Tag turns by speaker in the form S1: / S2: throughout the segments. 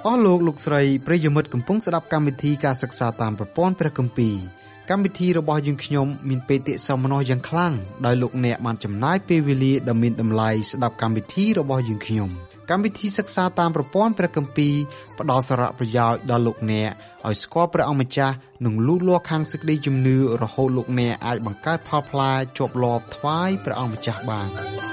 S1: អស់លោកលោកស្រីប្រិយមិត្តកំពុងស្ដាប់កម្មវិធីការសិក្សាតាមប្រព័ន្ធព្រះគម្ពីរកម្មវិធីរបស់យើងខ្ញុំមានបេតិសោមនស្សយ៉ាងខ្លាំងដោយលោកអ្នកបានចំណាយពេលវេលាដ៏មានតម្លៃស្ដាប់កម្មវិធីរបស់យើងខ្ញុំកម្មវិធីសិក្សាតាមប្រព័ន្ធព្រះគម្ពីរផ្ដល់សារៈប្រយោជន៍ដល់លោកអ្នកឲ្យស្គាល់ព្រះអង្គម្ចាស់និងលូតលាស់ខាងសេចក្តីជំនឿរហូតលោកអ្នកអាចបង្កើតផលផ្លែជាប់លាប់ថ្វាយព្រះអង្គម្ចាស់បាន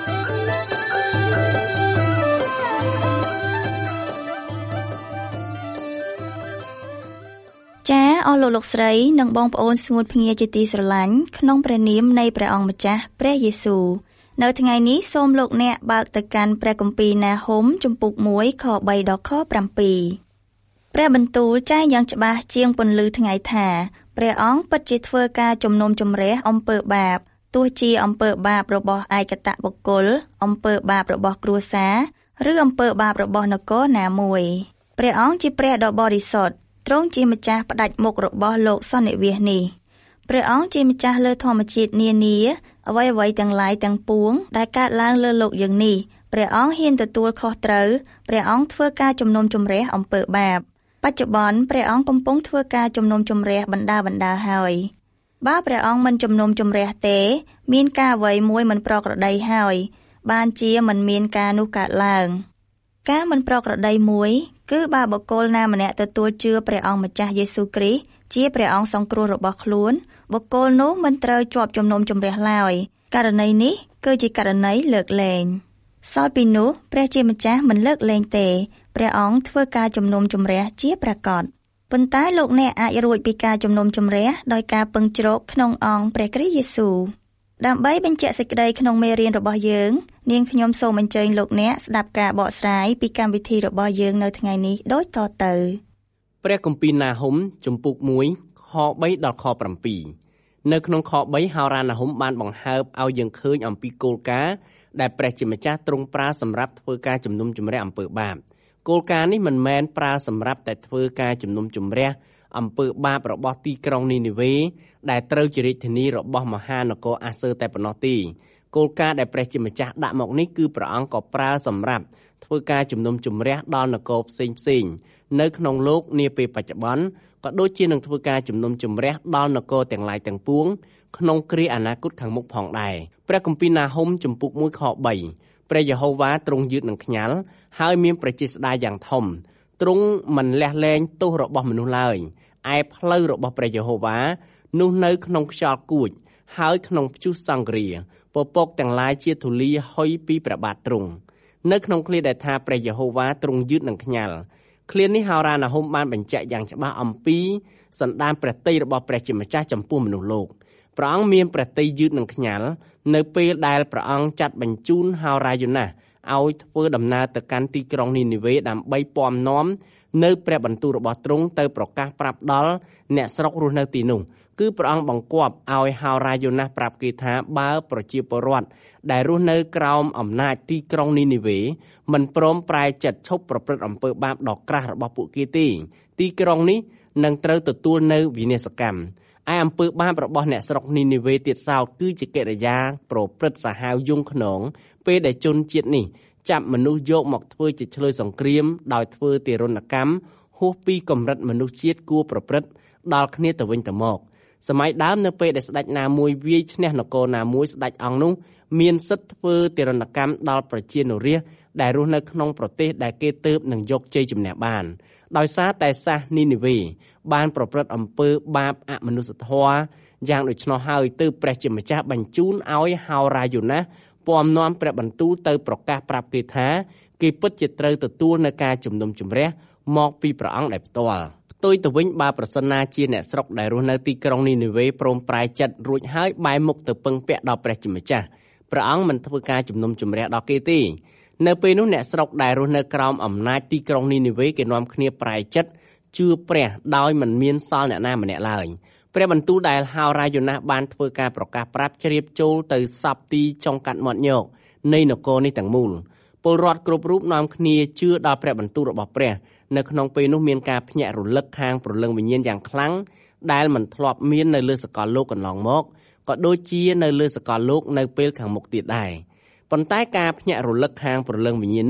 S2: ចាអស់លោកស្រីនិងបងប្អូនស្ងួតភ្ងាជាទីស្រឡាញ់ក្នុងព្រះនាមនៃព្រះអង្គម្ចាស់ព្រះយេស៊ូវនៅថ្ងៃនេះសូមលោកអ្នកបើកទៅកាន់ព្រះគម្ពីរណាហុមជំពូក1ខ3ដល់ខ7ព្រះបន្ទូលចែងយ៉ាងច្បាស់ជាងពន្លឺថ្ងៃថាព្រះអង្គពិតជាធ្វើការជំនុំជម្រះអំពើបាបទោះជាអំពើបាបរបស់ឯកតបុគ្គលអំពើបាបរបស់គ្រួសារឬអំពើបាបរបស់នគរណាមួយព្រះអង្គជាព្រះដ៏បរិសុទ្ធទ្រង់ជាម្ចាស់ផ្ដាច់មុខរបស់លោកសន្និវាសនេះព្រះអង្គជាម្ចាស់លើធម្មជាតិនានាអ្វីៗទាំងឡាយទាំងពួងដែលកើតឡើងលើលោកយើងនេះព្រះអង្គហ៊ានទទួលខុសត្រូវព្រះអង្គធ្វើការជំនុំជម្រះអំពើបាបបច្ចុប្បន្នព្រះអង្គកំពុងធ្វើការជំនុំជម្រះបណ្ដាហើយបើព្រះអង្គមិនជំនុំជម្រះទេមានការអ្វីមួយមិនប្រក្រតីហើយបានជាមិនមានការនោះកើតឡើងការមិនប្រក្រតីមួយគឺបើបុគ្គលណាម្នាក់ទទួលជឿព្រះអង្គម្ចាស់យេស៊ូវគ្រីស្ទជាព្រះអង្គសង្គ្រោះរបស់ខ្លួនបុគ្គលនោះមិនត្រូវជាប់ជំនុំជម្រះឡើយករណីនេះគឺជាករណីលើកលែងសល់ពីនោះព្រះជាម្ចាស់មិនលើកលែងទេព្រះអង្គធ្វើការជំនុំជម្រះជាប្រាកដប៉ុន្តែលោកអ្នកអាចរួចពីការជំនុំជម្រះដោយការពឹងជ្រកក្នុងអង្គព្រះគ្រីស្ទយេស៊ូវដើម្បីបញ្ជាក់សេចក្តីក្នុងមេរៀនរបស់យើងនាងខ្ញុំសូមអញ្ជើញលោកអ្នកស្ដាប់ការបកស្រាយពីកម្មវិធីរបស់យើងនៅថ្ងៃនេះដូចតទៅ
S3: ព្រះគម្ពីរណាហុមជំពូក1ខ3ដល់ខ7នៅក្នុងខ3ហោរាណាហុមបានបង្ហើបឲ្យយើងឃើញអំពីគោលការណ៍ដែលព្រះជាម្ចាស់ទ្រង់ប្រើសម្រាប់ធ្វើការជំនុំជម្រះអំពើបាបគោលការណ៍នេះមិនមែនប្រើសម្រាប់តែធ្វើការជំនុំជម្រះអំពើបាបរបស់ទីក្រុងនីនេវេដែលត្រូវជារាជធានីរបស់មហានគរអាសឺតែប៉ុណ្ណោះទេគោលការណ៍ដែលព្រះជាម្ចាស់ដាក់មកនេះគឺព្រះអង្គក៏ប្រើសម្រាប់ធ្វើការជំនុំជម្រះដល់នគរផ្សេងនៅក្នុងលោកនាពេលបច្ចុប្បន្នក៏ដូចជានឹងធ្វើការជំនុំជម្រះដល់នគរទាំងឡាយទាំងពួងក្នុងគ្រាអនាគតខាងមុខផងដែរព្រះគម្ពីរណាហុមជំពូក1ខ3ព្រះយេហូវ៉ាទ្រង់យឺតនឹងខ្ញាល់ហើយមានព្រះចេស្តាយ៉ាងធំទ្រង់មិនលះលែងទោសរបស់មនុស្សឡើយឯផ្លូវរបស់ព្រះយេហូវ៉ានោះនៅក្នុងខ្យល់គួចហើយក្នុងព្យុះសង្គ្រាពពកទាំងឡាយជាធូលីហុយពីព្រះបាទទ្រង់នៅក្នុងឃ្លាដែលថាព្រះយេហូវ៉ាទ្រង់យឺតនឹងខ្ញាល់ឃ្លានេះហោរាណាហុមបានបញ្ជាក់យ៉ាងច្បាស់អំពីសន្តានព្រះទ័យរបស់ព្រះជាម្ចាស់ចំពោះមនុស្សលោកព្រះអង្គមានព្រះទ័យយឺតនឹងខ្ញាល់នៅពេលដែលព្រះអង្គចាត់បញ្ជូនហោរាយ៉ូណាសឲ្យធ្វើដំណើរទៅកាន់ទីក្រុងនីនេវេដើម្បីពំនាំនៅព្រះបន្ទូលរបស់ទ្រង់ទៅប្រកាសប្រាប់ដល់អ្នកស្រុករស់នៅទីនោះគឺព្រះអង្គបង្គាប់ឲ្យហោរាយ៉ូណាសប្រាប់គេថាបើប្រជាពលរដ្ឋដែលរស់នៅក្រោមអំណាចទីក្រុងនីនេវេមិនព្រមប្រែចិត្តឈប់ប្រព្រឹត្តអំពើបាបដ៏ក្រាស់របស់ពួកគេទេទីក្រុងនេះនឹងត្រូវទទួលនៅវិនាសកម្មឯអំពើបាបរបស់អ្នកស្រុកនីនេវេទៀតសោតគឺជាកិរិយាប្រព្រឹត្តសាហាវយង់ខ្នងពេលដែលជនជាតិនេះចាប់មនុស្សយកមកធ្វើជាឆ្លើយសង្គ្រាមដោយធ្វើទារុណកម្មហួសពីកម្រិតមនុស្សជាតិគួរប្រព្រឹត្តដល់គ្នាទៅវិញទៅមកសម័យដើមនៅពេលដែលស្ដេចណាមួយវាយឈ្នះនគរណាមួយស្ដេចអង្គនោះមានសិទ្ធិធ្វើទារុណកម្មដល់ប្រជានុរាស្ត្រដែលរស់នៅក្នុងប្រទេសដែលគេទើបនឹងយកជ័យជំនះបានដោយសារតែសាសនីនេវេបានប្រព្រឹត្តអំពើបាបអមនុស្សធម៌យ៉ាងដូច្នោះហើយទើបព្រះជាម្ចាស់បញ្ជូនឲ្យហោរាយ៉ូណាសពំនាំព្រះបន្ទូលទៅប្រកាសប្រាប់គេថាគេពិតជាត្រូវទទួលនៅការជំនុំជម្រះមកពីព្រះអង្គដែលផ្ទាល់ផ្ទុយទៅវិញបើប្រសិនណាជាអ្នកស្រុកដែលរស់នៅទីក្រុងនីនេវេព្រមប្រែចិត្តរួចហើយបែរមុខទៅពឹងពាក់ដល់ព្រះជាម្ចាស់ព្រះអង្គមិនធ្វើការជំនុំជម្រះដល់គេទេនៅពេលនោះអ្នកស្រុកដែលរស់នៅក្រោមអំណាចទីក្រុងនីនេវេគេនាំគ្នាប្រែចិត្តជឿព្រះដោយមិនមានសល់អ្នកណាម្នាក់ឡើយព្រះបន្ទូលដែលហោរាយ៉ូណាសបានធ្វើការប្រកាសប្រាប់ជ្រាបចូលទៅសពទីចុងកាត់មាត់ញោកនៃនគរនេះទាំងមូលពលរដ្ឋគ្រប់រូបនាំគ្នាជឿដល់ព្រះបន្ទូលរបស់ព្រះនៅក្នុងពេលនោះមានការភ្ញាក់រលឹកខាងព្រលឹងវិញ្ញាណយ៉ាងខ្លាំងដែលមិនធ្លាប់មាននៅលើសកលលោកកន្លងមកក៏ដូចជានៅលើសកលលោកនៅពេលខាងមុខទៀតដែរប៉ុន្តែការភ្ញាក់រលឹកខាងព្រលឹងវិញ្ញាណនោះ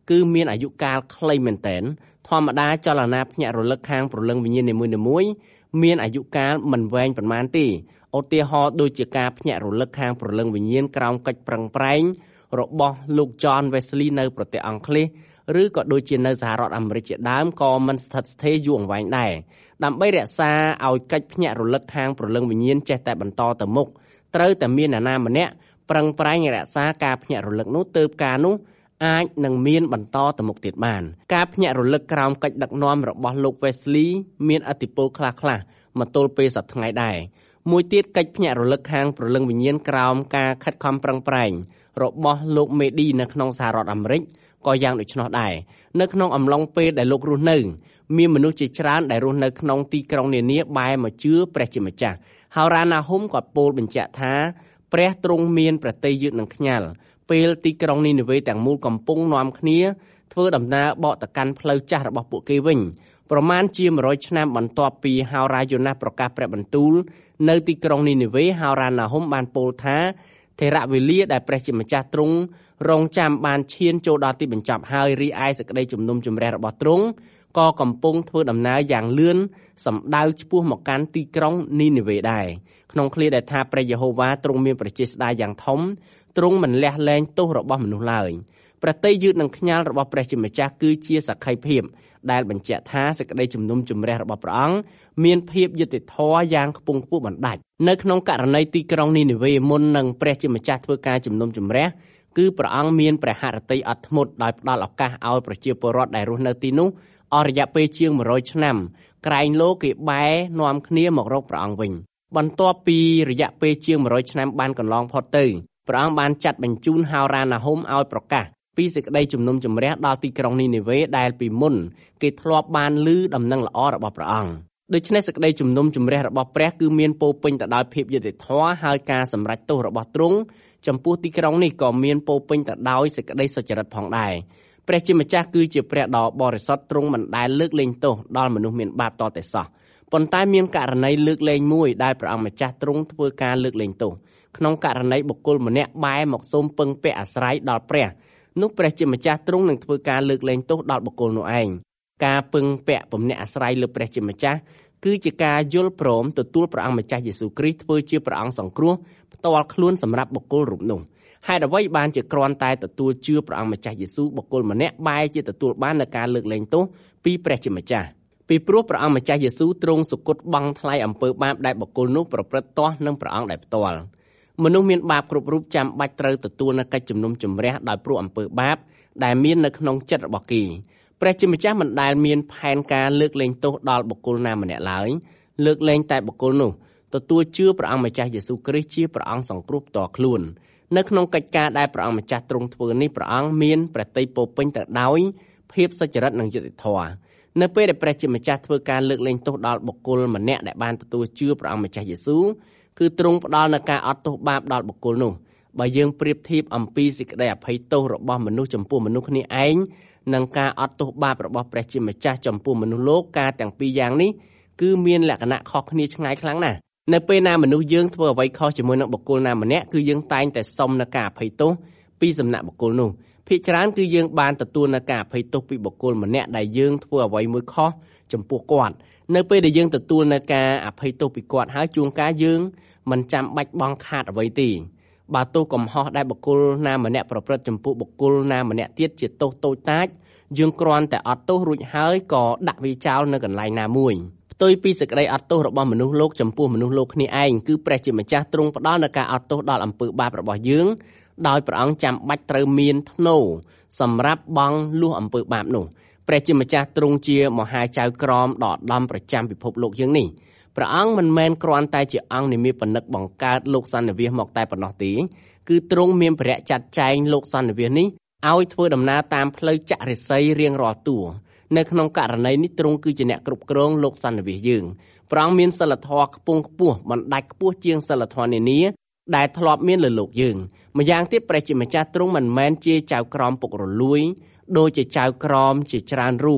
S3: គឺមានអាយុកាលខ្លីមែនទែនធម្មតាចលនាភ្ញាក់រលឹកខាងព្រលឹងវិញ្ញាណនីមួយៗមានអាយុកាលមិនវែងប៉ុន្មានទេឧទាហរណ៍ដូចជាការភ្ញាក់រលឹកខាងព្រលឹងវិញ្ញាណក្រោមកិច្ចប្រឹងប្រែងរបស់លោក John Wesley នៅប្រទេសអង់គ្លេសឬក៏ដូចជានៅសហរដ្ឋអាមេរិកជាដើមក៏មិនស្ថិតស្ថេរយូរអង្វែងដែរដើម្បីរក្សាឲ្យកិច្ចភ្ញាក់រលឹកខាងព្រលឹងវិញ្ញាណចេះតែបន្តទៅមុខត្រូវតែមានអ្នកណាម្នាក់ប្រឹងប្រែងរក្សាការភ្ញាក់រលឹកនោះទើបការនោះអាចនឹងមានបន្តទៅមុខទៀតបានការភ្ញាក់រលឹកក្រោមកិច្ចដឹកនាំរបស់លោក Wesley មានឥទ្ធិពលខ្លះៗមកទល់ពេលសប្តាហ៍ថ្ងៃដែរមួយទៀតកិច្ចភ្ញាក់រលឹកខាងព្រលឹងវិញ្ញាណក្រោមការខិតខំប្រឹងប្រែងរបស់លោក Medi នៅក្នុងសហរដ្ឋអាមេរិកក៏យ៉ាងដូច្នោះដែរនៅក្នុងអំឡុងពេលដែលលោករស់នៅមានមនុស្សជាច្រើនដែលរស់នៅក្នុងទីក្រុងនានាបែរមកជឿព្រះជាម្ចាស់ហើយរ៉ាណាហុំក៏ពោលបញ្ជាក់ថាព្រះទ្រង់មានព្រះទ័យយឺតនឹងខ្ញាល់ពេលទីក្រុងនីនេវេទាំងមូលកំពុងនាំគ្នាធ្វើដំណើរបកទៅកាន់ផ្លូវចាស់របស់ពួកគេវិញប្រមាណជា100ឆ្នាំបន្ទាប់ពីហោរាយ៉ូណាសប្រកាសព្រះបន្ទូលនៅទីក្រុងនីនេវេហោរាណាហុំបានពោលថាថេរវេលាដែលព្រះជាម្ចាស់ទ្រង់រងចាំបានឈានចូលដល់ទីបញ្ចប់ហើយរីឯសេចក្តីជំនុំជម្រះរបស់ទ្រង់ក៏កំពុងធ្វើដំណើរយ៉ាងលឿនសម្ដៅឆ្ពោះមកកាន់ទីក្រុងនីនេវេដែរក្នុងឃ្លាដែលថាព្រះយេហូវ៉ាទ្រង់មានព្រះចេស្តាយ៉ាងធំទ្រង់មិនលះលែងទោសរបស់មនុស្សឡើយព្រះទ័យយឺតនឹងខ្ញាល់របស់ព្រះជាម្ចាស់គឺជាសក្ខីភាពដែលបញ្ជាក់ថាសេចក្តីជំនុំជម្រះរបស់ព្រះអង្គមានភាពយុត្តិធម៌យ៉ាងខ្ពង់ខ្ពស់បណ្ដាច់នៅក្នុងករណីទីក្រុងនីនេវេមុននឹងព្រះជាម្ចាស់ធ្វើការជំនុំជម្រះគឺព្រះអង្គមានព្រះហឫទ័យអត់ធ្មត់ដោយផ្ដល់ឱកាសឲ្យប្រជាពលរដ្ឋដែលរស់នៅទីនោះអស់រយៈពេលជាង100ឆ្នាំក្រែងលោគេបែរនាំគ្នាមករកព្រះអង្គវិញបន្ទាប់ពីរយៈពេលជាង100ឆ្នាំបានកន្លងផុតទៅព្រះអង្គបានចាត់បញ្ជូនហោរាណាហុំឲ្យប្រកាសពីសេចក្តីជំនុំជម្រះដល់ទីក្រុងនីនេវេដែលពីមុនគេធ្លាប់បានឮដំណឹងល្អរបស់ព្រះអង្គដូច្នេះសេចក្តីជំនុំជម្រះរបស់ព្រះគឺមានពោរពេញទៅដោយភាពយុត្តិធម៌ហើយការសម្រេចទោសរបស់ទ្រង់ចំពោះទីក្រុងនេះក៏មានពោរពេញទៅដោយសេចក្តីសុចរិតផងដែរព្រះជាម្ចាស់គឺជាព្រះដ៏បរិសុទ្ធទ្រង់មិនដែលលើកលែងទោសដល់មនុស្សមានបាបតតែសោះប៉ុន្តែមានករណីលើកលែងមួយដែលព្រះអង្គម្ចាស់ទ្រង់ធ្វើការលើកលែងទោសក្នុងករណីបុគ្គលម្នាក់បែរមកសូមពឹងពាក់អាស្រ័យដល់ព្រះនោះព្រះជាម្ចាស់ទ្រង់នឹងធ្វើការលើកលែងទោសដល់បុគ្គលនោះឯងការពឹងពាក់ពំនាក់អាស្រ័យលើព្រះជាម្ចាស់គឺជាការយល់ព្រមទទួលព្រះអង្គម្ចាស់យេស៊ូវគ្រីស្ទធ្វើជាព្រះអង្គសង្គ្រោះផ្ទាល់ខ្លួនសម្រាប់បុគ្គលរូបនោះហេតុអ្វីបានជាគ្រាន់តែទទួលជឿព្រះអង្គម្ចាស់យេស៊ូវបុគ្គលម្នាក់បែរជាទទួលបាននូវការលើកលែងទោសពីព្រះជាម្ចាស់ពីព្រោះព្រះអង្គម្ចាស់យេស៊ូវទ្រង់សុគតបង់ថ្លៃអំពើបាបដែលបុគ្គលនោះប្រព្រឹត្តទាស់នឹងព្រះអង្គដែលផ្ទាល់មនុស្សមានបាបគ្រប់រូបចាំបាច់ត្រូវទទួលនូវកិច្ចជំនុំជម្រះដោយព្រោះអំពើបាបដែលមាននៅក្នុងចិត្តរបស់គេព្រះជាម្ចាស់មិនដែលមានផែនការលើកលែងទោសដល់បុគ្គលណាម្នាក់ឡើយលើកលែងតែបុគ្គលនោះទទួលជឿព្រះអង្គម្ចាស់យេស៊ូវគ្រីស្ទជាព្រះអង្គសង្គ្រោះផ្ទាល់ខ្លួននៅក្នុងកិច្ចការដែលព្រះអង្គម្ចាស់ទ្រង់ធ្វើនេះព្រះអង្គមានព្រះទ័យពោរពេញទៅដោយភាពសុចរិតនិងយុត្តិធម៌នៅពេលដែលព្រះជាម្ចាស់ធ្វើការលើកលែងទោសដល់បុគ្គលម្នាក់ដែលបានទទួលជឿព្រះអង្គម្ចាស់យេស៊ូវគឺទ្រង់ផ្ដល់នូវការអត់ទោសបាបដល់បុគ្គលនោះបើយើងប្រៀបធៀបអំពីសេចក្តីអភ័យទោសរបស់មនុស្សចំពោះមនុស្សគ្នាឯងនិងការអត់ទោសបាបរបស់ព្រះជាម្ចាស់ចំពោះមនុស្សលោកការទាំងពីរយ៉ាងនេះគឺមានលក្ខណៈខុសគ្នាឆ្ងាយខ្លាំងណាស់នៅពេលណាមនុស្សយើងធ្វើអ្វីខុសជាមួយនឹងបុគ្គលណាម្នាក់គឺយើងតែងតែសុំនូវការអភ័យទោសពីសំណាក់បុគ្គលនោះភាគច្រើនគឺយើងបានទទួលនូវការអភ័យទោសពីបុគ្គលម្នាក់ដែលយើងធ្វើអ្វីមួយខុសចំពោះគាត់នៅពេលដែលយើងទទួលនូវការអភ័យទោសពីគាត់ហើយជួនកាលយើងមិនចាំបាច់បង់ខាតអ្វីទេបើទោសកំហុសដែលបុគ្គលណាម្នាក់ប្រព្រឹត្តចំពោះបុគ្គលណាម្នាក់ទៀតជាទោសតូចតាចយើងគ្រាន់តែអត់ទោសរួចហើយក៏ដាក់វាចោលនៅកន្លែងណាមួយផ្ទុយពីសេចក្តីអត់ទោសរបស់មនុស្សលោកចំពោះមនុស្សលោកគ្នាឯងគឺព្រះជាម្ចាស់ទ្រង់ផ្ដល់នូវការអត់ទោសដល់អំពើបាបរបស់យើងដោយព្រះអង្គចាំបាច់ត្រូវមានធ្នូសម្រាប់បង់លួសអំពើបាបនោះព្រះជាម្ចាស់ទ្រង់ជាមហាចៅក្រមដ៏ឧត្តមប្រចាំពិភពលោកយើងនេះព្រះអង្គមិនមែនគ្រាន់តែជាអង្គនិមិត្តបណ្ឌិតបង្កើតលោកសន្និវាសមកតែប៉ុណ្ណោះទេគឺទ្រង់មានព្រះចាត់ចែងលោកសន្និវាសនេះឲ្យធ្វើដំណើរតាមផ្លូវចក្រិសីរៀងរាល់តួនៅក្នុងករណីនេះទ្រង់គឺជាអ្នកគ្រប់គ្រងលោកសន្និវាសយើងព្រះអង្គមានសិលធម៌ខ្ពង់ខ្ពស់បណ្ដាច់ខ្ពស់ជាងសិលធម៌នានាដែលធ្លាប់មានលើលោកយើងម្យ៉ាងទៀតព្រះជាម្ចាស់ទ្រង់មិនមែនជាចៅក្រមពុករលួយដូចជាចៅក្រមជាច្រើនរូប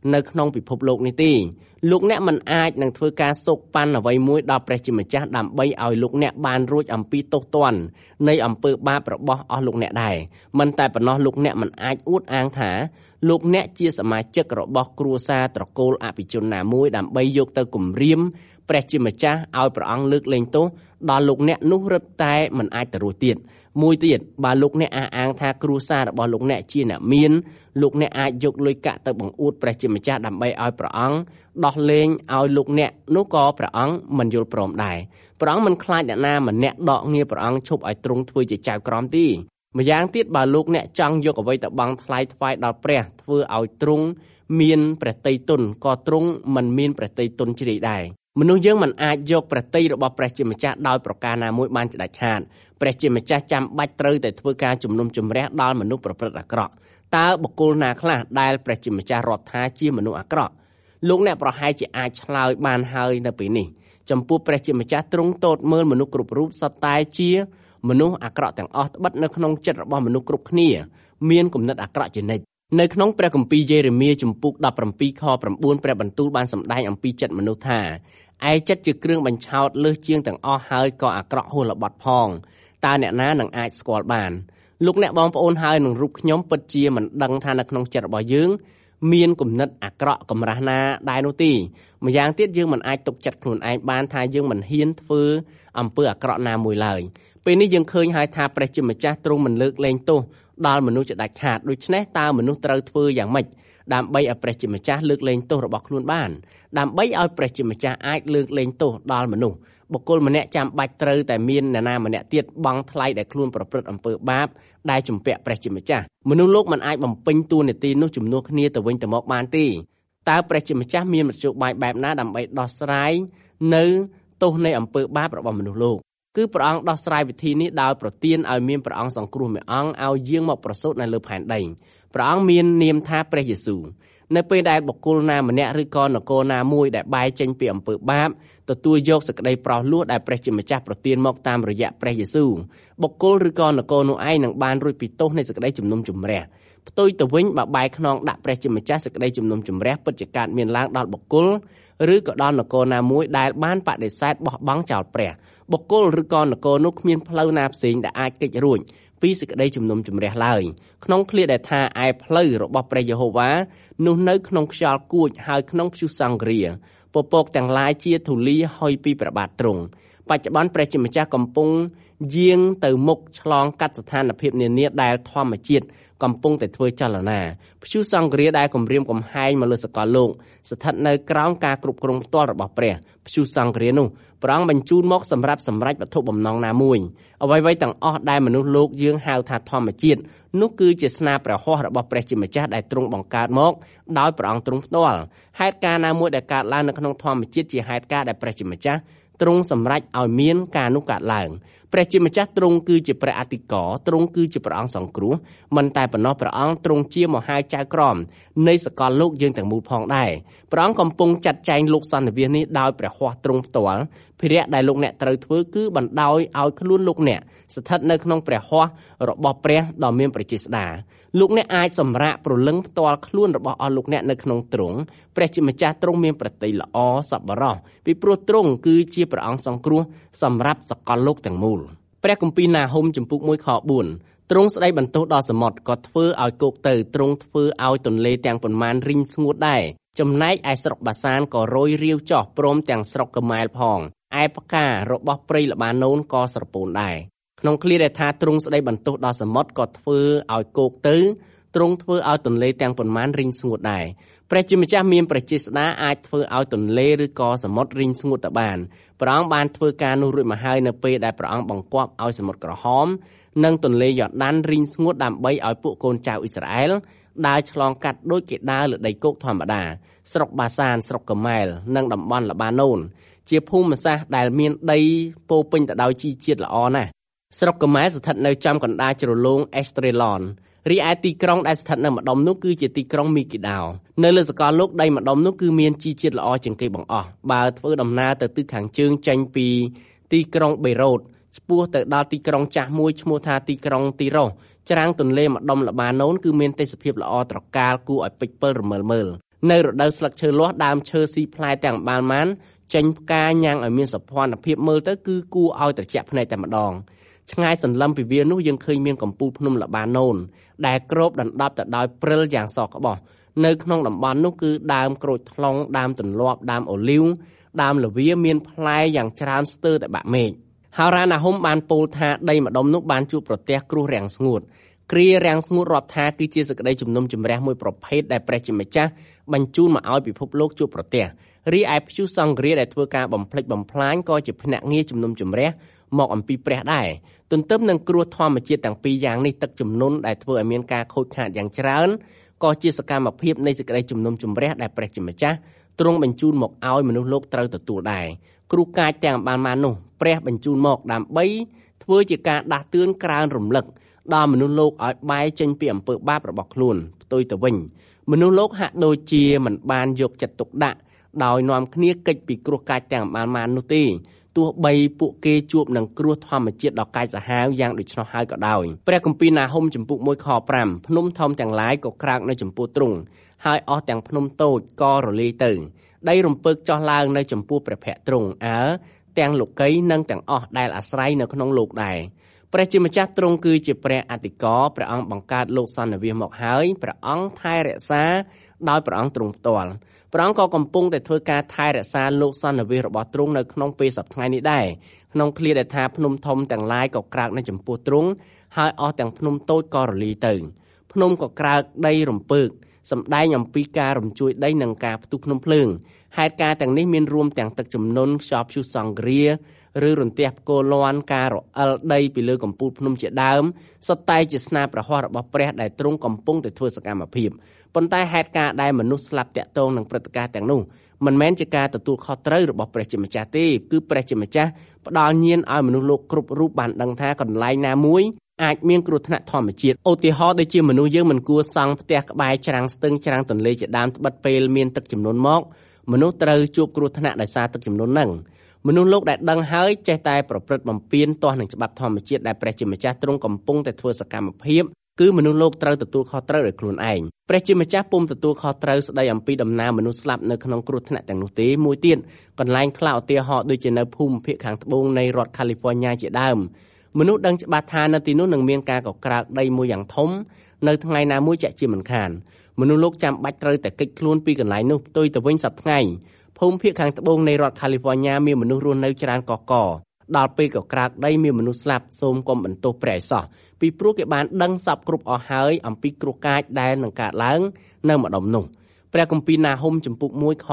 S3: នៅក្នុងពិភពលោកនេះទេលោកអ្នកមិនអាចនឹងធ្វើការសោកប៉ាន់អ្វីមួយដល់ព្រះជាម្ចាស់ដើម្បីឲ្យលោកអ្នកបានរួចអំពីទោសទណ្ឌនៃអំពើបាបរបស់អស់លោកអ្នកដែរមិនតែប៉ុណ្ណោះលោកអ្នកមិនអាចអួតអាងថាលោកអ្នកជាសមាជិករបស់គ្រួសារត្រកូលអភិជនណាមួយដើម្បីយកទៅគំរាមព្រះជាម្ចាស់ឲ្យព្រះអង្គលើកលែងទោសដល់លោកអ្នកនោះរឹតតែមិនអាចទៅរួចទៀតមួយទៀតបើលោកអ្នកអះអាងថាគ្រួសាររបស់លោកអ្នកជាអ្នកមានលោកអ្នកអាចយកលុយកាក់ទៅបង្អួតព្រះជាម្ចាស់ដើម្បីឲ្យព្រះអង្គដោះលែងឲ្យលោកអ្នកនោះក៏ព្រះអង្គមិនយល់ព្រមដែរព្រះអង្គមិនខ្លាចអ្នកណាម្នាក់ដកងារព្រះអង្គឈប់ឲ្យទ្រង់ធ្វើជាចៅក្រមទេម្យ៉ាងទៀតបើលោកអ្នកចង់យកអ្វីទៅបង់ថ្លៃថ្វាយដល់ព្រះធ្វើឲ្យទ្រង់មានព្រះតីទុនក៏ទ្រង់មិនមានព្រះតីទុនជ្រាយដែរមនុស្សយើងមិនអាចយកព្រះតីរបស់ព្រះជាម្ចាស់ដោយប្រការណាមួយបានជាដាច់ខាតព្រះជាម្ចាស់ចាំបាច់ត្រូវតែធ្វើការជំនុំជម្រះដល់មនុស្សប្រព្រឹត្តអាក្រក់តើបុគ្គលណាខ្លះដែលព្រះជាម្ចាស់រាប់ថាជាមនុស្សអាក្រក់លោកអ្នកប្រហែលជាអាចឆ្លើយបានហើយនៅពេលនេះចំពោះព្រះជាម្ចាស់ទ្រង់ទតមើលមនុស្សគ្រប់រូបសុទ្ធតែជាមនុស្សអាក្រក់ទាំងអស់ត្បិតនៅក្នុងចិត្តរបស់មនុស្សគ្រប់គ្នាមានគំនិតអាក្រក់ជានិច្ចនៅក្នុងព្រះគម្ពីរយេរេមៀជំពូក17ខ9ព្រះបន្ទូលបានសម្ដែងអំពីចិត្តមនុស្សថាឯចិត្តជាគ្រឿងបញ្ឆោតលើសជាងទាំងអស់ហើយក៏អាក្រក់ហួសល្បត់ផងតើអ្នកណានឹងអាចស្គាល់បានលោកអ្នកបងប្អូនហើយនឹងរូបខ្ញុំពិតជាមិនដឹងថានៅក្នុងចិត្តរបស់យើងមានគំនិតអាក្រក់កម្រាស់ណាដែរនោះទេម្យ៉ាងទៀតយើងមិនអាចទុកចិត្តខ្លួនឯងបានថាយើងមិនហ៊ានធ្វើអំពើអាក្រក់ណាមួយឡើយពេលនេះយើងឃើញហើយថាព្រះជាម្ចាស់ទ្រង់មិនលើកលែងទោសដល់មនុស្សជាដាច់ខាតដូច្នេះតើមនុស្សត្រូវធ្វើយ៉ាងម៉េចដើម្បីឲ្យព្រះជាម្ចាស់លើកលែងទោសរបស់ខ្លួនបានដើម្បីឲ្យព្រះជាម្ចាស់អាចលើកលែងទោសដល់មនុស្សបុគ្គលម្នាក់ចាំបាច់ត្រូវតែមានអ្នកណាម្នាក់ទៀតបង់ថ្លៃដែលខ្លួនប្រព្រឹត្តអំពើបាបដែលជំពាក់ព្រះជាម្ចាស់មនុស្សលោកមិនអាចបំពេញតួនាទីនោះជំនួសគ្នាទៅវិញទៅមកបានទេតើព្រះជាម្ចាស់មានមធ្យោបាយបែបណាដើម្បីដោះស្រាយនៅទោសនៃអំពើបាបរបស់មនុស្សលោកគឺព្រះអង្គដោះស្រាយវិធីនេះដោយប្រទានឲ្យមានព្រះអង្គសង្គ្រោះមួយអង្គឲ្យយាងមកប្រសូតនៅលើផែនដីព្រះអង្គមាននាមថាព្រះយេស៊ូវនៅពេលដែលបុគ្គលណាម្នាក់ឬក៏នគរណាមួយដែលបែរចេញពីអំពើបាបទទួលយកសេចក្តីប្រោសលោះដែលព្រះជាម្ចាស់ប្រទានមកតាមរយៈព្រះយេស៊ូវបុគ្គលឬក៏នគរនោះឯងនឹងបានរួចពីទោសនៃសេចក្តីជំនុំជម្រះផ្ទុយទៅវិញបើបែរខ្នងដាក់ព្រះជាម្ចាស់សេចក្តីជំនុំជម្រះពិតជាកើតមានឡើងដល់បុគ្គលឬក៏ដល់នគរណាមួយដែលបានបដិសេធបោះបង់ចោលព្រះបុគ្គលឬក៏នគរនោះគ្មានផ្លូវណាផ្សេងដែលអាចគេចរួចពីសេចក្តីជំនុំជម្រះឡើយក្នុងឃ្លាដែលថាឯផ្លូវរបស់ព្រះយេហូវ៉ានោះនៅក្នុងខ្យល់គួចហើយក្នុងព្យុះសង្គ្រាពពកទាំងឡាយជាធូលីហុយពីព្រះបាទទ្រង់បច្ចុប្បន្នព្រះជាម្ចាស់កំពុងយាងទៅមុខឆ្លងកាត់ស្ថានភាពនានាដែលធម្មជាតិកំពុងតែធ្វើចលនាព្យុះសង្គ្រាដែលគំរាមកំហែងមកលើសកលលោកស្ថិតនៅក្រោមការគ្រប់គ្រងផ្ទាល់របស់ព្រះព្យុះសង្គ្រានោះព្រះអង្គបញ្ជូនមកសម្រាប់សម្រេចវត្ថុបំណងណាមួយអ្វីៗទាំងអស់ដែលមនុស្សលោកយើងហៅថាធម្មជាតិនោះគឺជាស្នាព្រះហស្ថរបស់ព្រះជាម្ចាស់ដែលទ្រង់បង្កើតមកដោយព្រះអង្គទ្រង់ផ្ទាល់ហេតុការណ៍ណាមួយដែលកើតឡើងនៅក្នុងធម្មជាតិជាហេតុការណ៍ដែលព្រះជាម្ចាស់ទ្រង់សម្រេចឲ្យមានការនោះកើតឡើងព្រះជាម្ចាស់ទ្រង់គឺជាព្រះអធិការទ្រង់គឺជាព្រះអង្គសង្គ្រោះមិនតែប៉ុណ្ណោះព្រះអង្គទ្រង់ជាមហាចៅក្រមនៃសកលលោកយើងទាំងមូលផងដែរព្រះអង្គកំពុងចាត់ចែងលោកសន្និវាសនេះដោយព្រះហស្ថទ្រង់ផ្ទាល់ភារៈដែលលោកអ្នកត្រូវធ្វើគឺបណ្ដោយឲ្យខ្លួនលោកអ្នកស្ថិតនៅក្នុងព្រះហស្ថរបស់ព្រះដ៏មានព្រះចេស្តាលោកអ្នកអាចសម្រាកព្រលឹងផ្ទាល់ខ្លួនរបស់អស់លោកអ្នកនៅក្នុងទ្រង់ព្រះជាម្ចាស់ទ្រង់មានប្រតិយល្អសប្បុរសពីព្រោះទ្រង់គឺជាព្រះអង្គសង្គ្រោះសម្រាប់សកលលោកទាំងមូលព្រះគម្ពីរណាហុមជំពូក1ខ4ទ្រង់ស្ដីបន្ទោសដល់សមុទ្រក៏ធ្វើឲ្យគោកទៅទ្រង់ធ្វើឲ្យទន្លេទាំងប៉ុន្មានរីងស្ងួតដែរចំណែកឯស្រុកបាសានក៏រយរាវចុះព្រមទាំងស្រុកកម៉ែលផងឯផ្ការបស់ព្រៃល្បាណូនក៏ស្រពោនដែរក្នុងឃ្លាដែលថាទ្រង់ស្ដីបន្ទោសដល់សមុទ្រក៏ធ្វើឲ្យគោកទៅទ្រង់ធ្វើឲ្យទន្លេទាំងប៉ុន្មានរីងស្ងួតដែរព្រះជាម្ចាស់មានព្រះចេស្តាអាចធ្វើឲ្យទន្លេឬក៏សមុទ្ររីងស្ងួតទៅបានព្រះអង្គបានធ្វើការនោះរួចមកហើយនៅពេលដែលព្រះអង្គបង្គាប់ឲ្យសមុទ្រក្រហមនិងទន្លេយ៉ូដានរីងស្ងួតដើម្បីឲ្យពួកកូនចៅអ៊ីស្រាអែលដើរឆ្លងកាត់ដូចគេដើរលើដីគោកធម្មតាស្រុកបាសានស្រុកកម៉ែលនិងតំបន់ល្បាណូនជាភូមិសាស្ត្រដែលមានដីពោពេញទៅដោយជីជាតិល្អណាស់ស្រុកកម៉ែលស្ថិតនៅចំកណ្ដាលជ្រលងអេស្ត្រេឡនរីឯទីក្រុងដែលស្ថិតនៅម្ដុំនោះគឺជាទីក្រុងមីគីដោនៅលើសកលលោកដីម្ដុំនោះគឺមានជីជាតិល្អជាងគេបង្អស់បើធ្វើដំណើរទៅទិសខាងជើងចេញពីទីក្រុងបេរ៉ូតឆ្ពោះទៅដល់ទីក្រុងចាស់មួយឈ្មោះថាទីក្រុងទីរ៉ូសច្រាំងទន្លេម្ដុំល្បាណូនគឺមានទេសភាពល្អត្រកាលគួរឲ្យពេចពិលរមើលមើលនៅរដូវស្លឹកឈើលាស់ដើមឈើស៊ីផ្លែទាំងបានចេញផ្កាញ៉ាំងឲ្យមានសោភ័ណភាពមើលទៅគឺគួរឲ្យត្រជាក់ភ្នែកតែម្ដងឆ្ងាយសន្លឹមពីវានោះយើងឃើញមានកំពូលភ្នំលបាណូនដែលគ្របដណ្ដប់ទៅដោយព្រិលយ៉ាងសក្បោះនៅក្នុងតំបន់នោះគឺដើមក្រូចថ្លុងដើមទន្លាប់ដើមអូលីវដើមល្វាមានផ្លែយ៉ាងច្រើនស្ទើរតែបាក់មេឃហោរាណាហុំបានពោលថាដីម្ដុំនោះបានជួបប្រទះគ្រោះរាំងស្ងួតគ្រារាំងស្ងួតរាប់ថាគឺជាសេចក្តីជំនុំជម្រះមួយប្រភេទដែលព្រះជាម្ចាស់បញ្ជូនមកឲ្យពិភពលោកជួបប្រទះរីឯព្យុះសង្គ្រាដែលធ្វើការបំផ្លិចបំផ្លាញក៏ជាភ្នាក់ងារជំនុំជម្រះមកអំពីព្រះដែរទន្ទឹមនឹងគ្រោះធម្មជាតិទាំងពីរយ៉ាងនេះទឹកជំនន់ដែលធ្វើឲ្យមានការខូចខាតយ៉ាងច្រើនក៏ជាសកម្មភាពនៃសេចក្តីជំនុំជម្រះដែលព្រះជាម្ចាស់ទ្រង់បញ្ជូនមកឲ្យមនុស្សលោកត្រូវទទួលដែរគ្រោះកាចទាំងបាននោះព្រះបញ្ជូនមកដើម្បីធ្វើជាការដាស់តឿនក្រើនរំលឹកដល់មនុស្សលោកឲ្យបែរចេញពីអំពើបាបរបស់ខ្លួនផ្ទុយទៅវិញមនុស្សលោកហាក់ដូចជាមិនបានយកចិត្តទុកដាក់ដោយនាំគ្នាកិច្ចពីគ្រោះកាចទាំងបាននោះទេទោះបីពួកគេជួបនឹងគ្រោះធម្មជាតិដ៏កាចសាហាវយ៉ាងដូច្នោះហើយក៏ដោយព្រះគម្ពីរណាហុំចំពុក1ខ5ភ្នំធំទាំងឡាយក៏ក្រើកនៅចំពោះទ្រង់ហើយអស់ទាំងភ្នំតូចក៏រលាយទៅដីរំពើកចុះឡើងនៅចំពោះព្រះភ័ក្ត្រទ្រង់ទាំងលោកីនិងទាំងអស់ដែលអាស្រ័យនៅក្នុងលោកដែរព្រះជាម្ចាស់ទ្រង់គឺជាព្រះអធិការព្រះអង្គបង្កើតលោកសន្និវាសមកហើយព្រះអង្គថែរក្សាដោយព្រះអង្គទ្រង់ផ្ទាល់ព្រះអង្គក៏កំពុងតែធ្វើការថែរក្សាលោកសន្និវាសរបស់ទ្រង់នៅក្នុងពេលសប្តាហ៍នេះដែរក្នុងឃ្លាដែលថាភ្នំធំទាំងឡាយក៏ក្រើកនៅចំពោះទ្រង់ហើយអស់ទាំងភ្នំតូចក៏រលាយទៅភ្នំក៏ក្រើកដីរំពើកសម្ដែងអំពីការរំជួយដីនិងការផ្ទុះភ្នំភ្លើងហេតុការណ៍ទាំងនេះមានរួមទាំងទឹកជំនន់ខ្យល់ព្យុះសង្គ្រាឬរន្ទះផ្គរលាន់ការរអិលដីពីលើកំពូលភ្នំជាដើមសុទ្ធតែជាស្នាព្រះហស្ថរបស់ព្រះដែលទ្រង់កំពុងតែធ្វើសកម្មភាពប៉ុន្តែហេតុការណ៍ដែលមនុស្សស្លាប់តាក់ទងនឹងព្រឹត្តិការណ៍ទាំងនោះមិនមែនជាការទទួលខុសត្រូវរបស់ព្រះជាម្ចាស់ទេគឺព្រះជាម្ចាស់ផ្ដល់ញាណឲ្យមនុស្សលោកគ្រប់រូបបានដឹងថាកន្លែងណាមួយអាចមានគ្រោះថ្នាក់ធម្មជាតិឧទាហរណ៍ដូចជាមនុស្សយើងមិនគួរសង់ផ្ទះក្បែរច្រាំងស្ទឹងច្រាំងទន្លេជាដើមត្បិតពេលមានទឹកជំនន់មកមនុស្សត្រូវជួបគ្រោះថ្នាក់ដោយសារទឹកជំនន់ហ្នឹងមនុស្សលោកដែលដឹងហើយចេះតែប្រព្រឹត្តបំពានទាស់នឹងច្បាប់ធម្មជាតិដែលព្រះជាម្ចាស់ទ្រង់កំពុងតែធ្វើសកម្មភាពគឺមនុស្សលោកត្រូវទទួលខុសត្រូវដោយខ្លួនឯងព្រះជាម្ចាស់ពុំទទួលខុសត្រូវស្ដីអំពីដំណើរមនុស្សស្លាប់នៅក្នុងគ្រោះថ្នាក់ទាំងនោះទេមួយទៀតកន្លែងខ្លះឧទាហរណ៍ដូចជានៅភូមិភាគខាងត្បូងនៃរដ្ឋ California ជាដើមមនុស្សដឹងច្បាស់ថានៅទីនោះនឹងមានការកក្រើកដីមួយយ៉ាងធំនៅថ្ងៃណាមួយជាក់ជាមិនខានមនុស្សលោកចាំបាច់ត្រូវតែគេចខ្លួនពីកន្លែងនោះផ្ទុយទៅវិញសប្តាហ៍ថ្ងៃភូមិភាគខាងត្បូងនៃរដ្ឋ California មានមនុស្សរស់នៅច្រើនកកដល់ពេលកក្រើកដីមានមនុស្សស្លាប់សូមកុំបន្ទោសព្រះឯសោះពីព្រោះគេបានដឹងសពគ្រប់អស់ហើយអំពីគ្រោះកាចដែលនឹងកើតឡើងនៅម្ដុំនោះព្រះគម្ពីរណាហុំចំពុក1ខ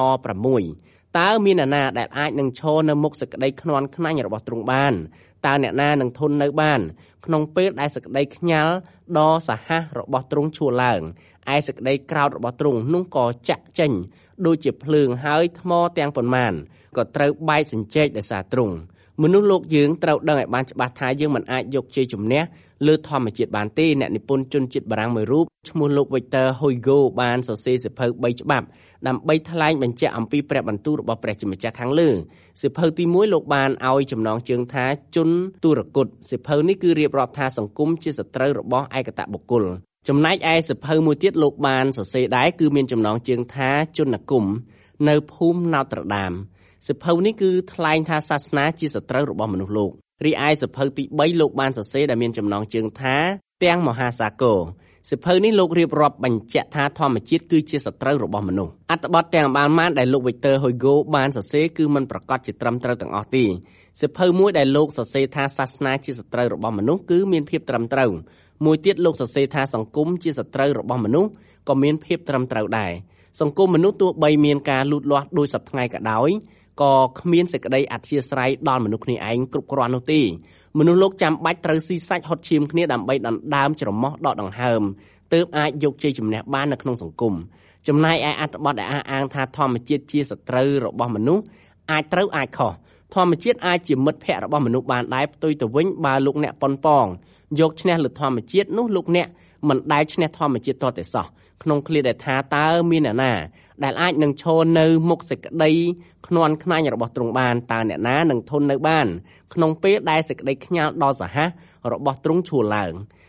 S3: 6តើមានអ្នកណាដែលអាចនឹងឈរនៅមុខសេចក្តីខ្នាន់ខ្នាញ់របស់ទ្រង់បានតើអ្នកណានឹងធន់នៅបានក្នុងពេលដែលសេចក្តីខ្ញាល់ដ៏សាហាវរបស់ទ្រង់ឈួរឡើងឯសេចក្តីក្រោធរបស់ទ្រង់នោះក៏ចាក់ចេញដូចជាភ្លើងហើយថ្មទាំងប៉ុន្មានក៏ត្រូវបែកសញ្ជែកដោយសារទ្រង់មនុស្សលោកយើងត្រូវដឹងឲ្យបានច្បាស់ថាយើងមិនអាចយកជ័យជំនះលើធម្មជាតិបានទេអ្នកនិពន្ធជនជាតិបារាំងមួយរូបឈ្មោះលោក Victor Hugo បានសរសេរសៀវភៅ3ច្បាប់ដើម្បីថ្លែងបញ្ជាក់អំពីព្រះបន្ទូលរបស់ព្រះជាម្ចាស់ខាងលើសៀវភៅទី1លោកបានឲ្យចំណងជើងថាជនទុរគតសៀវភៅនេះគឺរៀបរាប់ថាសង្គមជាសត្រូវរបស់ឯកតបុគ្គលចំណែកឯសៀវភៅមួយទៀតលោកបានសរសេរដែរគឺមានចំណងជើងថាជនគុំនៅភូមិណោត្រដាមសៀវភៅនេះគឺថ្លែងថាសាសនាជាសត្រូវរបស់មនុស្សលោករីឯសៀវភៅទី3លោកបានសរសេរដែលមានចំណងជើងថាទាំងមហាសាគរសៀវភៅនេះលោករៀបរាប់បញ្ជាក់ថាធម្មជាតិគឺជាសត្រូវរបស់មនុស្សអត្ថបទទាំងបានដែលលោក Victor Hugo បានសរសេរគឺមិនប្រកាសជាត្រឹមត្រូវទាំងអស់ទេសៀវភៅមួយដែលលោកសរសេរថាសាសនាជាសត្រូវរបស់មនុស្សគឺមានភាពត្រឹមត្រូវមួយទៀតលោកសរសេរថាសង្គមជាសត្រូវរបស់មនុស្សក៏មានភាពត្រឹមត្រូវដែរសង្គមមនុស្សទោះបីមានការលូតលាស់ដោយសពថ្ងៃក៏ដោយក៏គ្មានសេចក្តីអធ្យាស្រ័យដល់មនុស្សគ្នាឯងគ្រប់គ្រាន់នោះទេមនុស្សលោកចាំបាច់ត្រូវស៊ីសាច់ហុតឈាមគ្នាដើម្បីដណ្ដើមច្រមុះដកដង្ហើមទើបអាចយកជ័យជំនះបាននៅក្នុងសង្គមចំណែកឯអត្ថបទដែលអះអាងថាធម្មជាតិជាសត្រូវរបស់មនុស្សអាចត្រូវអាចខុសធម្មជាតិអាចជាមិត្តភក្តិរបស់មនុស្សបានដែរផ្ទុយទៅវិញបើលោកអ្នកប៉ុនប៉ងយកឈ្នះលើធម្មជាតិនោះលោកអ្នកមិនដែលឈ្នះធម្មជាតិតតែសោះក្នុងឃ្លាដែលថាតើមានអ្នកណាដែលអាចនឹងឈរនៅមុខសេចក្តីខ្នាន់ខ្នាញ់របស់ទ្រង់បានតើអ្នកណានឹងធន់នៅបានក្នុងពេលដែលសេចក្តីខ្ញាល់ដ៏សាហាវរបស់ទ្រង់ឈួរឡើង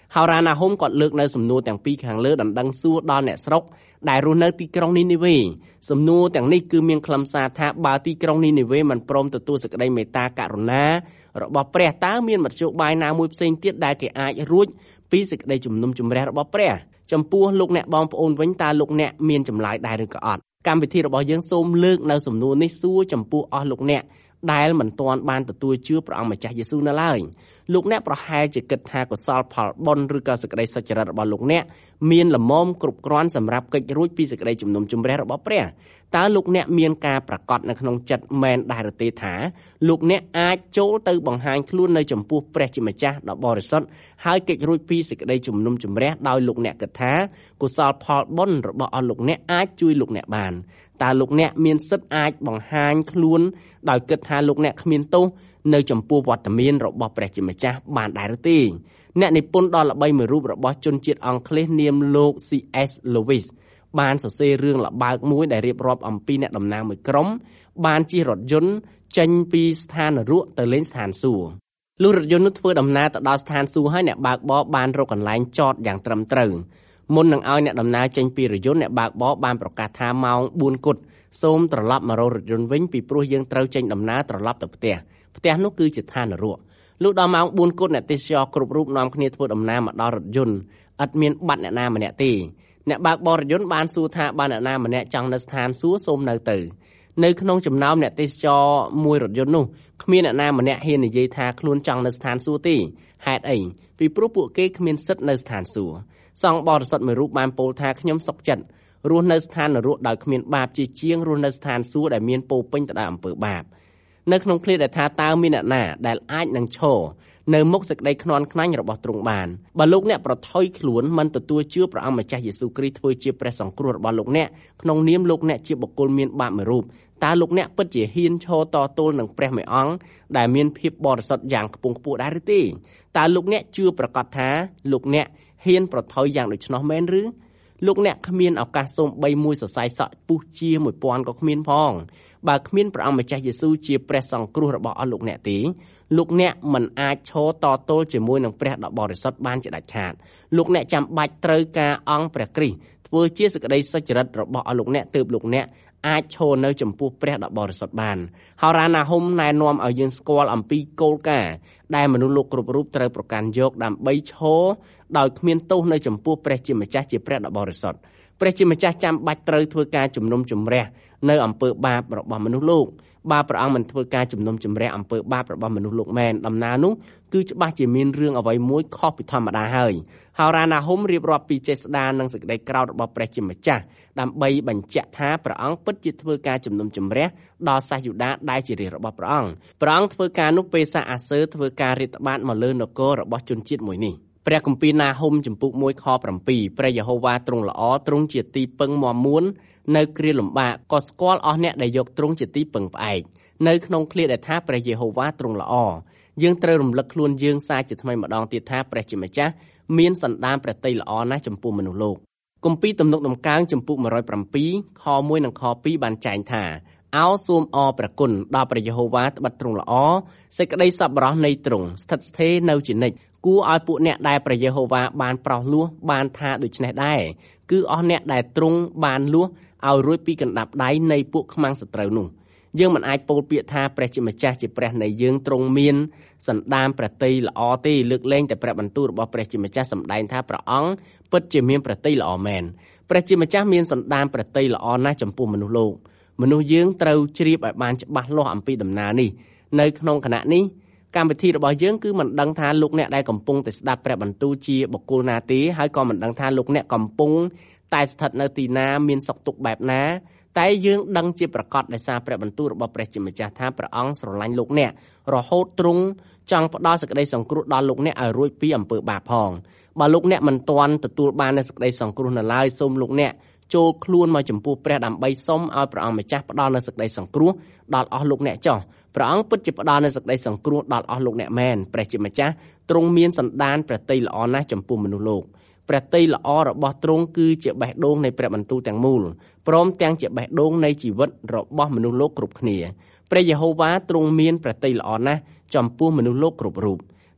S3: ហោរាណាហុំក៏លើកនៅសំណួរទាំងពីរខាងលើដណ្ដឹងសួរដល់អ្នកស្រុកដែលរស់នៅទីក្រុងនីនេវេសំណួរទាំងនេះគឺមានខ្លឹមសារថាបើទីក្រុងនីនេវេមិនព្រមទទួលសេចក្តីមេត្តាករុណារបស់ព្រះតើមានមធ្យោបាយណាមួយផ្សេងទៀតដែលគេអាចរួចពីសេចក្តីជំនុំជម្រះរបស់ព្រះចំពោះលោកអ្នកបងប្អូនវិញតើលោកអ្នកមានចម្លើយដែរឬក៏អត់កម្មវិធីរបស់យើងសូមលើកនៅសំណួរនេះសួរចំពោះអស់លោកអ្នកដែលមិនទាន់បានទទួលជឿព្រះអង្គម្ចាស់យេស៊ូវនៅឡើយលោកអ្នកប្រហែលជាគិតថាកុសលផលបុណ្យឬក៏សេចក្តីសុចរិតរបស់លោកអ្នកមានល្មមគ្រប់គ្រាន់សម្រាប់កិច្ចរួចពីសេចក្តីជំនុំជម្រះរបស់ព្រះតើលោកអ្នកមានការប្រកាសនៅក្នុងចិត្តមែនដែរទេថាលោកអ្នកអាចចូលទៅបង្ហាញខ្លួននៅចំពោះព្រះជាម្ចាស់ដ៏បរិសុទ្ធហើយកិច្ចរួចពីសេចក្តីជំនុំជម្រះដោយលោកអ្នកគិតថាកុសលផលបុណ្យរបស់អស់លោកអ្នកអាចជួយលោកអ្នកបានតើលោកអ្នកមានសិទ្ធិអាចបង្ហាញខ្លួនដោយគិតថាលោកអ្នកគ្មានទោសនៅចំពោះវត្តមានរបស់ព្រះជាម្ចាស់បានដែរឬទេអ្នកនិពន្ធដ៏ល្បីមួយរូបរបស់ជនជាតិអង់គ្លេសនាមលោក C.S. Lewis បានសរសេររឿងល្បើកមួយដែលរៀបរាប់អំពីអ្នកតំណាងមួយក្រុមបានជិះរថយន្តចេញពីស្ថាននរកទៅលេងស្ថានសួគ៌លុះរថយន្តនោះធ្វើដំណើរទៅដល់ស្ថានសួគ៌ហើយអ្នកបើកបរបានរកកន្លែងចតយ៉ាងត្រឹមត្រូវមុននឹងឲ្យអ្នកដំណើរចេញពីរថយន្តអ្នកបើកបរបានប្រកាសថាម៉ោង 4 គត់សូមត្រឡប់មករថយន្តវិញពីព្រោះយើងត្រូវចេញដំណើរត្រឡប់ទៅផ្ទះនោះគឺជាឋាននរកលុះដល់ម៉ោង 4 គត់អ្នកទេសចរគ្រប់រូបនាំគ្នាធ្វើដំណើរមកដល់រថយន្តឥតមានបាត់អ្នកណាម្នាក់ទេអ្នកបើកបររថយន្តបានសួរថាបើអ្នកណាម្នាក់ចង់នៅស្ថានសួគ៌សូមនៅក្នុងចំណោមអ្នកទេសចរមួយរថយន្តនោះគ្មានអ្នកណាម្នាក់ហ៊ាននិយាយថាខ្លួនចង់នៅស្ថានសួគ៌ទេហេតុអីពីព្រោះពួកគេគ្មានសិទ្ធិនៅស្ថានសួគ៌សង្ឃបរិសុទ្ធមួយរូបបានពោលថាខ្ញុំសុខចិត្តរស់នៅស្ថាននរកដោយគ្មានបាបជាងរស់នៅស្ថានសួគ៌ដែលមានពោពេញទៅដោយអំពើបាបនៅក្នុងឃ្លាដែលថាតើមានអ្នកណាដែលអាចនឹងឈរនៅមុខសេចក្តីខ្នាន់ខ្នាញ់របស់ទ្រង់បានបើលោកអ្នកប្រថុយខ្លួនមិនទទួលជឿព្រះអង្គម្ចាស់យេស៊ូវគ្រីស្ទធ្វើជាព្រះសង្គ្រោះរបស់លោកអ្នកក្នុងនាមលោកអ្នកជាបុគ្គលមានបាបមួយរូបតើលោកអ្នកពិតជាហ៊ានឈរតទល់នឹងព្រះមួយអង្គដែលមានភាពបរិសុទ្ធយ៉ាងខ្ពង់ខ្ពស់ដែរឬទេតើលោកអ្នកជឿប្រកាសថាលោកអ្នកហ៊ានប្រថុយយ៉ាងដូច្នោះមែនឬលោកអ្នកគ្មានឱកាសសូម្បីមួយសរសៃសក់ពុះជា 1000 ក៏គ្មានផងបើគ្មានព្រះអង្គម្ចាស់យេស៊ូវជាព្រះសង្គ្រោះរបស់អស់លោកអ្នកទេលោកអ្នកមិនអាចឈរតទល់ជាមួយនឹងព្រះដ៏បរិសុទ្ធបានជាដាច់ខាតលោកអ្នកចាំបាច់ត្រូវការអង្គព្រះគ្រីស្ទធ្វើជាសេចក្តីសុចរិតរបស់អស់លោកអ្នកទើបលោកអ្នកអាចឈរនៅចំពោះព្រះដ៏បរិសុទ្ធបានហោរាណាហុំណែនាំឲ្យយើងស្គាល់អំពីគោលការណ៍ដែលមនុស្សលោកគ្រប់រូបត្រូវប្រកាន់យកដើម្បីឈរដោយគ្មានទោសនៅចំពោះព្រះជាម្ចាស់ជាព្រះដ៏បរិសុទ្ធព្រះជាម្ចាស់ចាំបាច់ត្រូវធ្វើការជំនុំជម្រះនៅអំពើបាបរបស់មនុស្សលោកបើព្រះអង្គមិនធ្វើការជំនុំជម្រះអំពើបាបរបស់មនុស្សលោកមែនដំណើរនោះគឺច្បាស់ជាមានរឿងអ្វីមួយខុសពីធម្មតាហើយហោរាណាហុំរៀបរាប់ពីចេស្តានិងសេចក្តីក្រោធរបស់ព្រះជាម្ចាស់ដើម្បីបញ្ជាក់ថាព្រះអង្គពិតជាធ្វើការជំនុំជម្រះដល់សាសយូដាដែលជារាជរបស់ព្រះអង្គធ្វើការនោះពេលសាសអាសឺធ្វើការរាតត្បាតមកលើនគររបស់ជនជាតិមួយនេះព្រះគម្ពីរណាហុំចំពុក 1 ខ 7 ព្រះយេហូវ៉ាទ្រង់ល្អទ្រង់ជាទីពឹងមាំមួននៅគ្រាលំបាកក៏ស្គាល់អស់អ្នកដែលយកទ្រង់ជាទីពឹងផ្អែកនៅក្នុងឃ្លាដែលថាព្រះយេហូវ៉ាទ្រង់ល្អយើងត្រូវរំលឹកខ្លួនយើងសារជាថ្មីម្ដងទៀតថាព្រះជាម្ចាស់មានសន្តានព្រះទ័យល្អណាស់ចំពោះមនុស្សលោកគម្ពីរទំនុកដំកើងចំពុក 107 ខ 1 និងខ 2 បានចែងថាអោសូមអរព្រះគុណដល់ព្រះយេហូវ៉ាត្បិតទ្រង់ល្អសេចក្តីសប្បុរសនៃទ្រង់ស្ថិតស្ថេរនៅជានិច្ចគួរឲ្យពួកអ្នកដែលព្រះយេហូវ៉ាបានប្រោសលោះបានថាដូច្នេះដែរគឺអស់អ្នកដែលទ្រង់បានលោះឲ្យរួចពីកណ្ដាប់ដៃនៃពួកខ្មាំងសត្រូវនោះយើងមិនអាចពោលពាក្យថាព្រះជាម្ចាស់ជាព្រះនៃយើងទ្រង់មានសន្តានព្រះទ័យល្អទេលើកលែងតែព្រះបន្ទូលរបស់ព្រះជាម្ចាស់សម្ដែងថាព្រះអង្គពិតជាមានព្រះទ័យល្អមែនព្រះជាម្ចាស់មានសន្តានព្រះទ័យល្អណាស់ចំពោះមនុស្សលោកមនុស្សយើងត្រូវជ្រាបឲ្យបានច្បាស់លាស់អំពីដំណើរនេះនៅក្នុងគណៈនេះកម្មវិធីរបស់យើងគឺមិនដឹងថាលោកអ្នកដែលកំពុងតែស្ដាប់ព្រះបន្ទូលជាបុគ្គលណាទេហើយក៏មិនដឹងថាលោកអ្នកកំពុងតែស្ថិតនៅទីណាមានសុខទុក្ខបែបណាតែយើងដឹងជាប្រកាសដោយសារព្រះបន្ទូលរបស់ព្រះជាម្ចាស់ថាព្រះអង្គស្រឡាញ់លោកអ្នករហូតទ្រង់ចង់ផ្ដល់សេចក្តីសង្គ្រោះដល់លោកអ្នកឲ្យរួចពីអំពើបាបផងបើលោកអ្នកមិនទាន់ទទួលបាននូវសេចក្តីសង្គ្រោះនៅឡើយសូមលោកអ្នកចូលខ្លួនមកចំពោះព្រះដើម្បីសុំឲ្យព្រះអង្គម្ចាស់ផ្ដល់នូវសេចក្តីសង្គ្រោះដល់អស់លោកអ្នកចុះព្រះអង្គពិតជាផ្ដល់នូវសេចក្តីសង្គ្រោះដល់អស់លោកអ្នកមែនព្រះជាម្ចាស់ទ្រង់មានសន្តានព្រះទ័យល្អណាស់ចំពោះមនុស្សលោកព្រះទ័យល្អរបស់ទ្រង់គឺជាបេះដូងនៃព្រះបន្ទូលទាំងមូលព្រមទាំងជាបេះដូងនៃជីវិតរបស់មនុស្សលោកគ្រប់គ្នាព្រះយេហូវ៉ាទ្រង់មានព្រះទ័យល្អណាស់ចំពោះមនុស្សលោកគ្រប់រូប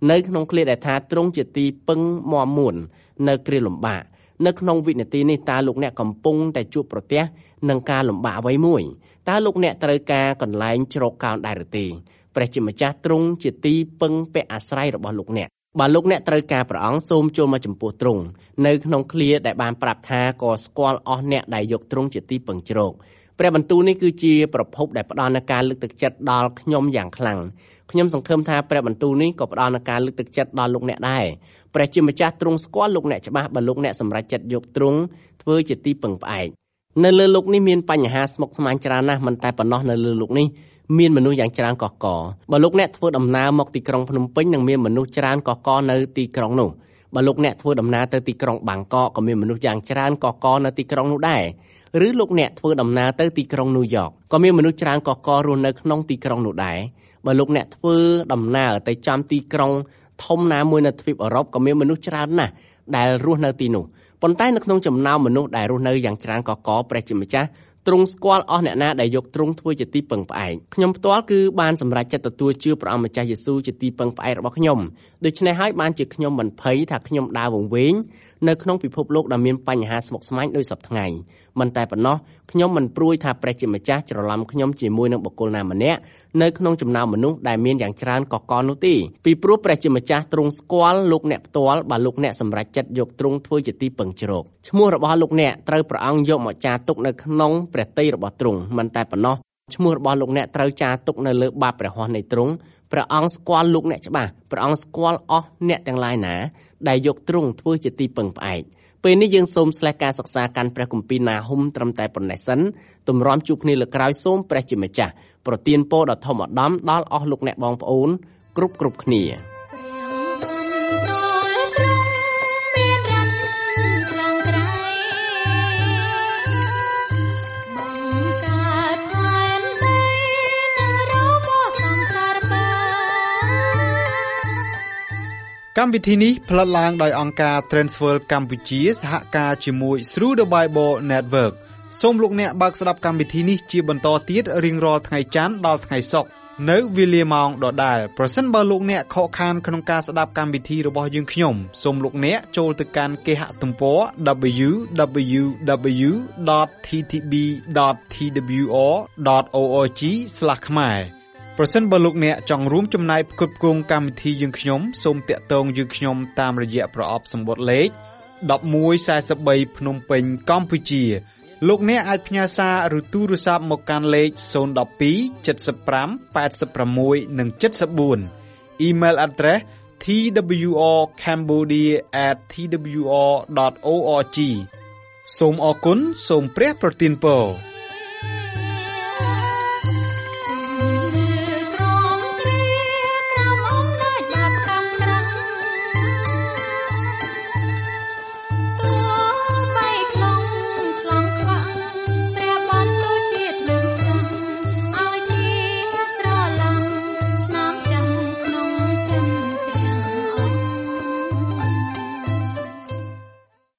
S3: នៅក្នុងឃ្លាដែលថាទ្រង់ជាទីពឹងមាំមួននៅគ្រាលំបាកនៅក្នុងវិនាទីនេះតើលោកអ្នកកំពុងតែជួបប្រទះនឹងការលំបាកអ្វីមួយតើលោកអ្នកត្រូវការកន្លែងជ្រកកោនដែរឬទេព្រះជាម្ចាស់ទ្រង់ជាទីពឹងពាក់អាស្រ័យរបស់លោកអ្នកបើលោកអ្នកត្រូវការព្រះអង្គសូមចូលមកចំពោះទ្រង់នៅក្នុងឃ្លាដែលបានប្រាប់ថាក៏ស្គាល់អស់អ្នកដែលយកទ្រង់ជាទីពឹងជ្រកព្រះបន្ទូលនេះគឺជាប្រភពដែលផ្ដល់នូវការលើកទឹកចិត្តដល់ខ្ញុំយ៉ាងខ្លាំងខ្ញុំសង្ឃឹមថាព្រះបន្ទូលនេះក៏ផ្ដល់នូវការលើកទឹកចិត្តដល់លោកអ្នកដែរព្រះជាម្ចាស់ទ្រង់ស្គាល់លោកអ្នកច្បាស់បើលោកអ្នកសម្រេចចិត្តយកទ្រង់ធ្វើជាទីពឹងផ្អែកនៅលើលោកនេះមានបញ្ហាស្មុគស្មាញច្រើនណាស់មិនតែប៉ុណ្ណោះនៅលើលោកនេះមានមនុស្សយ៉ាងច្រើនកកកបើលោកអ្នកធ្វើដំណើរមកទីក្រុងភ្នំពេញនឹងមានមនុស្សច្រើនកកកនៅទីក្រុងនោះបើលោកអ្នកធ្វើដំណើរទៅទីក្រុងបាងកកក៏មានមនុស្សយ៉ាងច្រើនកកកនៅទីក្រុងនោះដែរឬលោកអ្នកធ្វើដំណើរទៅទីក្រុងញូវយ៉កក៏មានមនុស្សច្រើនកករស់នៅក្នុងទីក្រុងនោះដែរបើលោកអ្នកធ្វើដំណើរទៅចំទីក្រុងធំណាមួយនៅទ្វីបអឺរ៉ុបក៏មានមនុស្សច្រើនណាស់ដែលរស់នៅទីនោះប៉ុន្តែនៅក្នុងចំណោមមនុស្សដែលរស់នៅយ៉ាងច្រើនកកព្រះជាម្ចាស់ទ្រង់ស្គាល់អស់អ្នកណាដែលយកទ្រង់ធ្វើជាទីពឹងផ្អែកខ្ញុំផ្ទាល់គឺបានសម្រេចចិត្តទទួលជឿព្រះអង្គម្ចាស់យេស៊ូវជាទីពឹងផ្អែករបស់ខ្ញុំដូច្នេះហើយបានជាខ្ញុំមិនភ័យថាខ្ញុំដើរវង្វេងនៅក្នុងពិភពលោកដែលមានបញ្ហាស្មុគស្មាញដូចសពថ្ងៃមិនតែប៉ុណ្ណោះខ្ញុំមិនព្រួយថាព្រះជាម្ចាស់ច្រឡំខ្ញុំជាមួយនឹងបុគ្គលណាម្នាក់នៅក្នុងចំណោមមនុស្សដែលមានយ៉ាងច្រើនកកកនោះទេពីព្រោះព្រះជាម្ចាស់ទ្រង់ស្គាល់លោកអ្នកផ្ទាល់បើលោកអ្នកសម្រេចចិត្តយកទ្រង់ធ្វើជាទីពឹងជ្រកឈ្មោះរបស់លោកអ្នកត្រូវព្រះអង្គយកមកចារទុកនៅក្នុងព្រះទ័យរបស់ទ្រង់មិនតែប៉ុណ្ណោះឈ្មោះរបស់លោកអ្នកត្រូវចារទុកនៅលើបាតព្រះហស្ថនៃទ្រង់ព្រះអង្គស្គាល់លោកអ្នកច្បាស់ព្រះអង្គស្គាល់អស់អ្នកទាំងឡាយណាដែលយកទ្រង់ធ្វើជាទីពឹងផ្អែកពេលនេះយើងសូមស្លេះការសិក្សាកាន់ព្រះគម្ពីរណាហុំត្រឹមតែប៉ុណ្ណេះសិនទម្រាំជួបគ្នាលើក្រោយសូមព្រះជាម្ចាស់ប្រទានពរដ៏ធំឧត្តមដល់អស់លោកអ្នកបងប្អូនគ្រប់គ្នា
S1: កម្មវិធីនេះផ្លាត់ឡើងដោយអង្គការ Transworld កម្ពុជាសហការជាមួយ Through the Bible Network សូមលោកអ្នកបើកស្ដាប់កម្មវិធីនេះជាបន្តទៀតរៀងរាល់ថ្ងៃច័ន្ទដល់ថ្ងៃសុក្រនៅវេលាម៉ោងដដែលប្រសិនបើលោកអ្នកខកខានក្នុងការស្ដាប់កម្មវិធីរបស់យើងខ្ញុំសូមលោកអ្នកចូលទៅកាន់គេហទំព័រ www.ttb.twr.org/ ខ្មែរប្រសិនបើលោកអ្នកចង់រួមចំណែកផ្គត់ផ្គង់កម្មវិធីយើងខ្ញុំសូមតាក់ទងយើងខ្ញុំតាមរយៈប្រអប់សម្បត្តិលេខ1143ភ្នំពេញកម្ពុជាលោកអ្នកអាចផ្ញើសារឬទូរស័ព្ទមកកាន់លេខ012 75 86 និង 74 Email address twrcambodia@twr.org សូមអរគុណសូមព្រះប្រទានពរ